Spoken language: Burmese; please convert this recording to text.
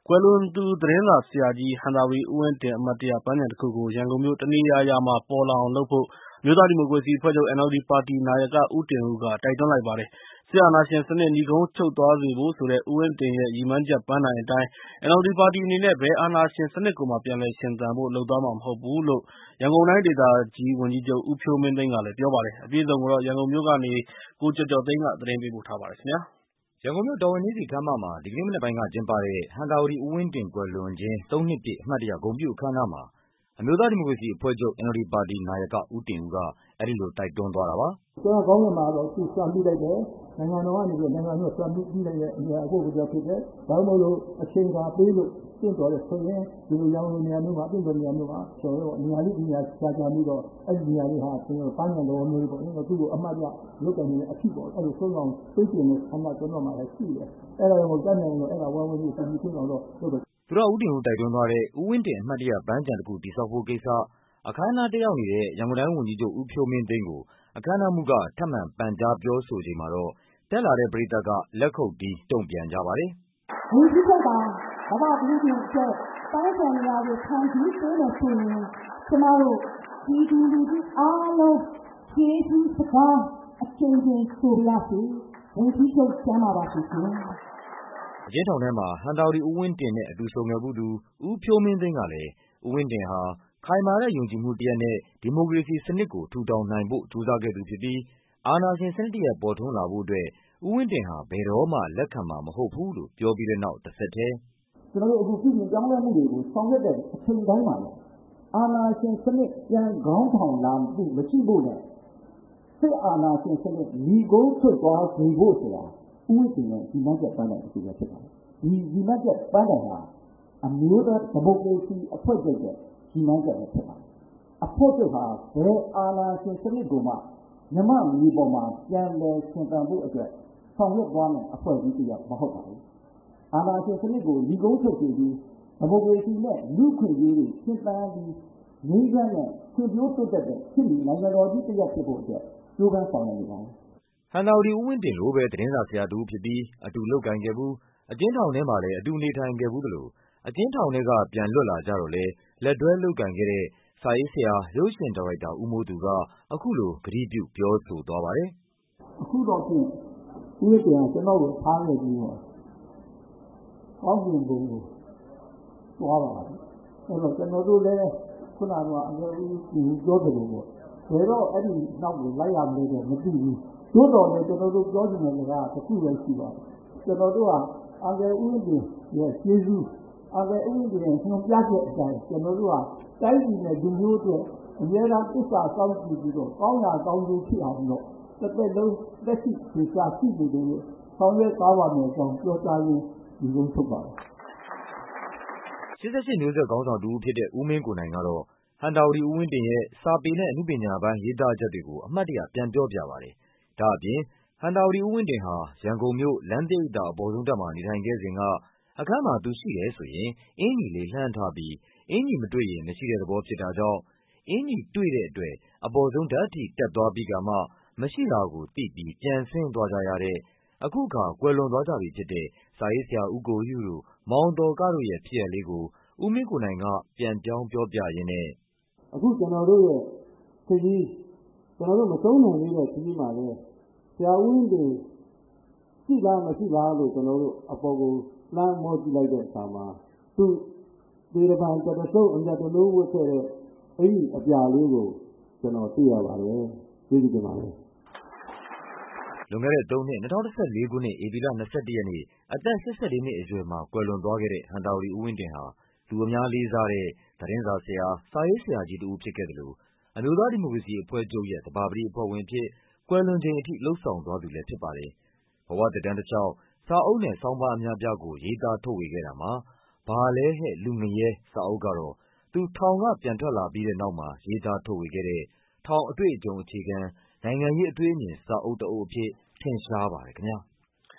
ကွယ်လွန်သူသတင်းစာဆရာကြီးဟံသာဝတီဦးဝင်းတင်အမှတ်တရပန်းခြံတစ်ခုကိုရန်ကုန်မြို့တနေရာရာမှာပေါ်လာအောင်လုပ်ဖို့အမျိုးသားဒီမိုကရေစီအဖွဲ့ချုပ် NLD ပါတီနာယကဦးတင်ဦးကတိုက်တွန်းလိုက်ပါတယ်။စစ်အာဏာရှင်စနစ်နိဂုံးချုပ်သွားစေဖို့ဆိုတဲ့ဦးဝင်းတင်ရဲ့ရည်မှန်းချက်ပန်းတိုင်အတိုင်း NLD ပါတီအနေနဲ့ဘယ်အာဏာရှင်စနစ်ကိုမှပြန်လည်ရှင်သန်ဖို့လုပ်သွားမှာမဟုတ်ဘူးလို့ရန်ကုန်တိုင်းဒေသကြီးဝန်ကြီးချုပ်ဦးဖြိုးမင်းသိန်းကလည်းပြောပါတယ်။အပြည့်အစုံကိုရန်ကုန်မြို့ကနေကိုကျော်ကျော်သိန်းကသတင်းပေးပို့ထားပါတယ်ခင်ဗျာ။ရန်ကုန်မြို့တော်ဝင်နေ့စီခမ်းမမှာဒီကနေ့မနက်ပိုင်းကကျင်းပတဲ့ဟံသာဝတီဦးဝင်းတင်ကွယ်လွန်ခြင်း3နှစ်ပြည့်အမှတ်တရဂုဏ်ပြုအခမ်းအနားမှာအမျိုးသားဒီမိုကရေစီအဖွဲ့ချုပ် NLD ပါတီနာယကဦးတင်ဦးကအဲဒီလိုတိုက်တွန်းသွားတာပါ။ကျွန်တော်ကောင်းရမှာတော့သူစွမ်းပြီးလိုက်တယ်။နိုင်ငံတော်ကနေပြီးနိုင်ငံတော်စွမ်းပြီးလိုက်တဲ့အရာကိုကြောက်ဖြစ်တယ်။ဒါမှမဟုတ်အချိန်သာပေးလို့တင့်တော်တဲ့ဆိုရင်ဒီလိုရောင်းနေရမျိုးမှာတင့်တော်နေရမျိုးမှာကျွန်တော်အများကြီးပညာရှားကြပြီးတော့အဲ့ဒီနေရာလေးဟာကျွန်တော်ပန်းရံတော်မျိုးပေါ့။သူ့ကိုအမှတ်ရလုပ်တယ်နေအဖြစ်ပေါ့အဲ့လိုဆုံးအောင်သိကျင်တဲ့ဆန္ဒကျွန်တော်မှလည်းရှိတယ်။အဲ့ဒါကိုတတ်နိုင်လို့အဲ့ဒါဝမ်းဝမ်းကြီးသိပြီးတော့လုပ်တယ်သူတော်ဦးတင်ဦးတိုက်တွန်းသွားတဲ့ဦးဝင်းတင်အမှတ်တရပန်းခြံတစ်ခုတည်ဆောက်ဖို့ကိစ္စအခမ်းအနားတက်ရောက်နေတဲ့ရန်ကုန်တိုင်းဝန်ကြီးချုပ်ဦးဖြိုးမင်းသိန်းကိုအခမ်းအနားမှူးကထပ်မံပန်ကြားပြောဆိုချိန်မှာတော့တက်လာတဲ့ပရိသတ်ကလက်ခုပ်တီးတုံ့ပြန်ကြပါတယ်။ဝန်ကြီးချုပ်ကဘာသာပြည်သူ့အတွက်ပန်းခြံနေရာကိုခံယူပေးလို့ဆိုရင်ကျမတို့ဒီလူကြီးအားလုံးဖြည့်ဆည်းစကားအချင်းချင်းဆိုရစီဝန်ကြီးချုပ်ကျမ်းပါပါရှင်အကျဉ်းထောင်ထဲမှာဟံသာဝတီဦးဝင်းတင်နဲ့အတူဆုံခဲ့ဘူးသူဦးဖြိုးမင်းသိန်းကလည်းဦးဝင်းတင်ဟာခိုင်မာတဲ့ယုံကြည်မှုတစ်ရပ်နဲ့ဒီမိုကရေစီစနစ်ကိုထူထောင်နိုင်ဖို့ကြိုးစားခဲ့သူဖြစ်ပြီးအာဏာရှင်စနစ်တစ်ရပ်ပေါ်ထွန်းလာဖို့အတွက်ဦးဝင်းတင်ဟာဘယ်တော့မှလက်ခံမှာမဟုတ်ဘူးလို့ပြောပြီးတဲ့နောက်တစ်ဆက်တည်းကျွန်တော်တို့အခုပြည်ပြောင်းလဲမှုတွေကိုဆောင်ရွက်တဲ့အချိန်တိုင်းမှာအာဏာရှင်စနစ်ပြန်ခေါင်းထောင်လာမှုမရှိဖို့နဲ့စစ်အာဏာရှင်စနစ်ညီကုန်းထွက်သွားစေဖို့ဆိုတာဦးဝင်းတင်ရဲ့ဒီမှတ်ချက်ပန်းတိုင်အစီအစဉ်ဖြစ်ပါတယ်ဒီမှတ်ချက်ပန်းတိုင်ဟာအမျိုးသားဒီမိုကရေစီအဖွဲ့ချုပ်ရဲ့ဒီမှတ်ချက်ပဲဖြစ်ပါတယ်အဖွဲ့ချုပ်ဟာဘယ်အာဏာရှင်စနစ်ကိုမှမြမမျိုးပေါ်မှာပြန်လည်ရှင်သန်ဖို့အတွက်ဆောင်ရွက်သွားမယ်အဖွဲ့အစည်းတစ်ရပ်မဟုတ်ပါဘူးအာဏာရှင်စနစ်ကိုညီကုန်းထုတ်ပြီးဒီမိုကရေစီနဲ့လူ့ခွင့်ရေးတွေရှင်းပန်းပြီးငြိမ်းချမ်းတဲ့ဆွေးနွေးတိုးတက်တဲ့ဖြစ်ပြီးနိုင်ငံတော်ကြီးတစ်ရပ်ဖြစ်ဖို့အတွက်ကြိုးပမ်းဆောင်ရွက်နေပါတယ်ဟံသာဝတီဦးဝင်းတင်လိုပဲသတင်းစာဆရာတူဖြစ်ပြီးအတူလုပ်ကိုင်ခဲ့ဘူးအကျဉ်းထောင်ထဲမှာလည်းအတူနေထိုင်ခဲ့ဘူးလို့အကျဉ်းထောင်ထဲကပြန်လွတ်လာကြတော့လေလက်တွဲလုပ်ကိုင်ခဲ့တဲ့စာရေးဆရာရုပ်ရှင်ဒါရိုက်တာဦးမိုးသူကအခုလိုဂရုပြုပြောဆိုသွားပါတယ်အခုတော့ဖြင့်ဦးဝင်းတင်ကကျွန်တော်ကိုထားခဲ့ပြီးတော့အောက်ပြင်ဘုံကိုသွားပါအဲ့တော့ကျွန်တော်တို့လည်းခုနကအငယ်ဦးပြောတယ်လို့ပေါ့ဘယ်တော့အဲ့ဒီနောက်ကိုလိုက်ရမလဲတော့မသိဘူးသို့တော်လည်းကျွန်တော်တို့ပြောချင်တဲ့စကားတစ်ခုပဲရှိပါတယ်ကျွန်တော်တို့ကအငယ်ဦးတင်ရဲ့ကျေးဇူးအငယ်ဦးတင်ညွှန်ပြချက်အတိုင်းကျွန်တော်တို့ကတိုင်းပြည်နဲ့လူမျိုးအတွက်အများအားသစ္စာစောင့်ကြည့်ပြီးတော့ကောင်းရာကောင်းကျိုးဖြစ်အောင်လို့တစ်သက်လုံးလက်ရှိဒီစာရှိနေတယ်လို့ဆောင်ရွက်သွားပါမယ်ကြောင်းပြောကြားရင်းဒီလိုထုတ်ပါတယ် 88မျိုးဆက်ခေါင်းဆောင်တူဖြစ်တဲ့ဦးမင်းကိုနိုင်ကတော့ဟံသာဝတီဦးဝင်းတင်ရဲ့စာပေနဲ့အမှုပညာပိုင်းရေးသားချက်တွေကိုအမှတ်တရပြန်ပြောပြပါတယ်။ဒါအပြင်ဟံသာဝတီဦးဝင်းတင်ဟာရန်ကုန်မြို့လမ်းသစ်အအပေါ်ဆုံးတက်မှာနေထိုင်ခဲ့စဉ်ကအခန်းမှာသူရှိတယ်ဆိုရင်အင်ကြီးလေးလှမ်းထားပြီးအင်ကြီးမတွေ့ရင်မရှိတဲ့သဘောဖြစ်တာကြောင့်အင်ကြီးတွေ့တဲ့အတွက်အပေါ်ဆုံးဓာတ်အထိတက်သွားပြီးကမှမရှိတာကိုသိပြီးပြန်ဆင်းသွားကြရတဲ့အခုခါကွယ်လွန်သွားကြပြီဖြစ်တဲ့စာရေးဆရာဦးကိုယူတို့မောင်တော်ကတို့ရဲ့ဖြစ်ရပ်လေးကိုဦးမင်းကိုနိုင်ကပြန်ပြောင်းပြောပြရင်းနဲ့အခုကျွန်တော်တို့ရဲ့ခကြီးကျွန်တော်တို့မဆုံးနိုင်သေးတဲ့ခကြီးမှာလဲဆရာဦးဝင်းတင်ရှိလားမရှိလားလို့ကျွန်တော်တို့အပေါ်ကိုလမ်းမောကြည့်လိုက်တဲ့အခါမှာသူဒီတပံတတဆုပ်အမြတ်တလုံးဝတ်ခဲ့တဲ့အဲ့ဒီအပြာလေးကိုကျွန်တော်သိရပါတယ်သိကြပါလေလွန်ခဲ့တဲ့3နှစ်2014ခုနှစ်ဧပြီလ21ရက်နေ့အသက်84နှစ်အရွယ်မှာကွယ်လွန်သွားခဲ့တဲ့ဟံသာဝတီဦးဝင်းတင်ဟာလူအများလေးစားတဲ့သတင်းစာဆရာစာရေးဆရာကြီးတဦးဖြစ်ခဲ့တယ်လို့အမျိုးသားဒီမိုကရေစီအဖွဲ့ချုပ်ရဲ့သဘာပတိအဖွဲ့ဝင်ဖြစ်ကွယ်လွန်ချိန်အထိလှုပ်ဆောင်သွားသူလည်းဖြစ်ပါတယ်။ဘဝတည်တန်းတစ်လျှောက်စာအုပ်နဲ့ဆောင်းပါးအများပြားကိုရေးသားထုတ်ဝေခဲ့တာမှာဘာလဲဟဲ့လူငရဲစာအုပ်ကတော့သူထောင်ကပြန်ထွက်လာပြီးတဲ့နောက်မှာရေးသားထုတ်ဝေခဲ့တဲ့ထောင်အတွေ့အကြုံအခြေခံနိုင်ငံရေးအတွေ့အမြင်စာအုပ်တစ်အုပ်အဖြစ်ထင်ရှားပါတယ်ခင်ဗျာ။